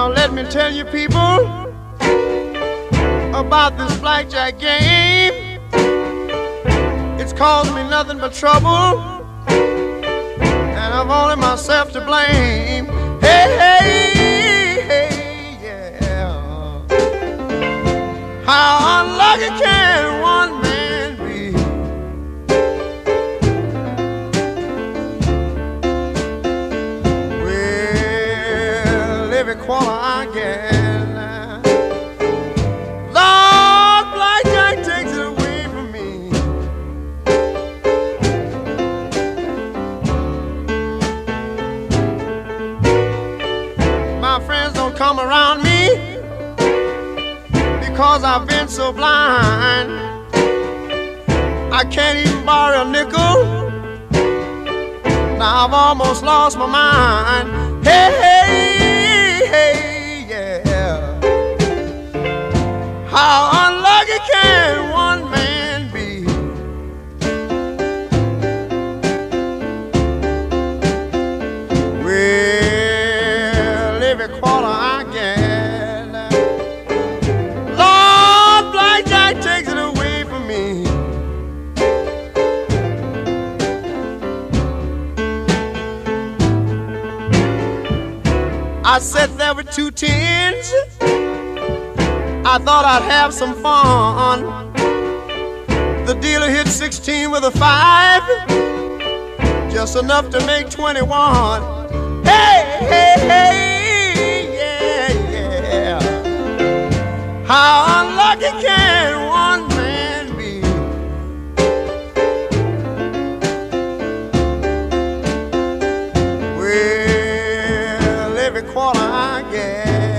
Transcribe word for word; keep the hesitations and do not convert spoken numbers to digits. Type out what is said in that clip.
Now let me tell you people about this blackjack game. It's caused me nothing but trouble, and I've only myself to blame. Hey, hey, hey, yeah. How unlucky can one man be? Well, every quarter I get, Lord, blackjack takes it away from me. My friends don't come around me because I've been so blind. I can't even borrow a nickel. Now I've almost lost my mind. Hey, hey, hey, yeah. How unlucky can one man be? Well, every quarter I get, Lord, blackjack takes it away from me. I sat there with two tens. I thought I'd have some fun. The dealer hit sixteen with a five, just enough to make twenty-one. Hey, hey, hey, yeah, yeah. How unlucky can one man be? Well, every quarter I get,